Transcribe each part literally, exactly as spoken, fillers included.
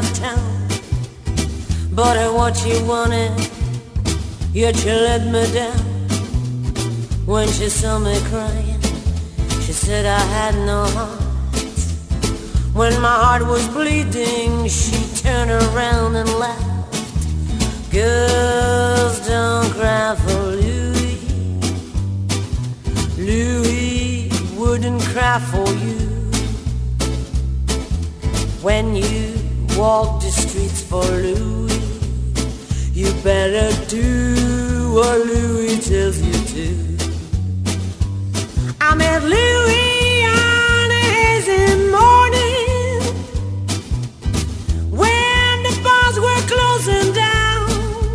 of town. Bought her what she wanted, yet she let me down. When she saw me crying, she said I had no heart. When my heart was bleeding, she turned around and laughed. Girls don't cry for Louis. Louis wouldn't cry for you. When you walk the streets for Louis, you better do what Louis tells you to. I met Louis on a hazy morning when the bars were closing down.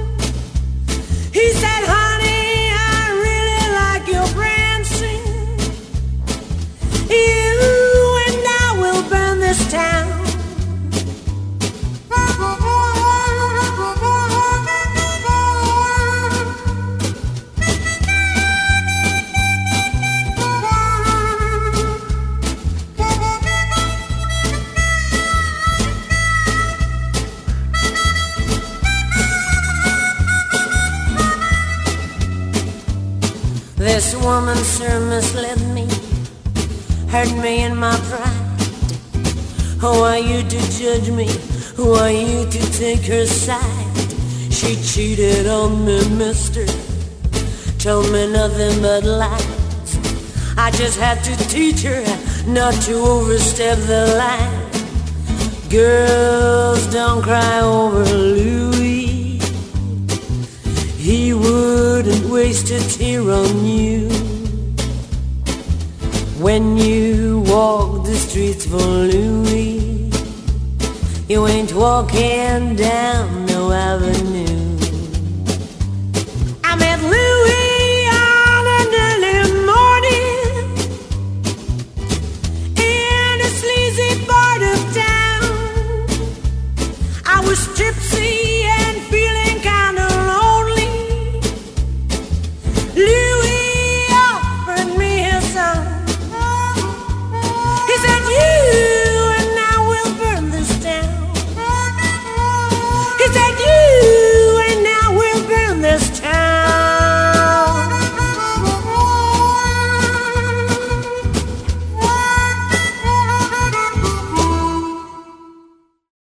He said, honey, I really like your prancing. You and I will burn this town. This woman, sir, misled me, hurt me in my pride. Who are you to judge me? Who are you to take her side? She cheated on me, mister, told me nothing but lies. I just had to teach her not to overstep the line. Girls don't cry over Louis. He wouldn't waste a tear on you. When you walk the streets for Louis, you ain't walking down no avenue. I met Louis on an early morning in a sleazy part of town. I was gypsy